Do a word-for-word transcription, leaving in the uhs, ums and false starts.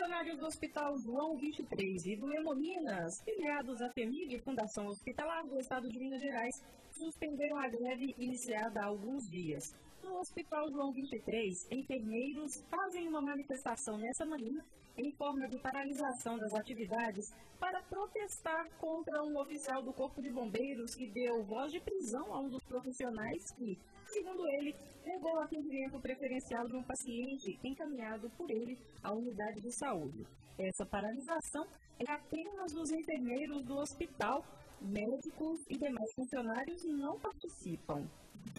Funcionários do Hospital João vinte e três e do Hemolinas, filiados à FEMIG, Fundação Hospitalar do Estado de Minas Gerais, suspenderam a greve iniciada há alguns dias. No Hospital João vinte e três, enfermeiros fazem uma manifestação nessa manhã em forma de paralisação das atividades para protestar contra um oficial do Corpo de Bombeiros que deu voz de prisão a um dos profissionais que, segundo ele, negou o atendimento preferencial de um paciente encaminhado por ele à unidade de saúde. Essa paralisação é apenas dos enfermeiros do hospital, médicos e demais funcionários não participam.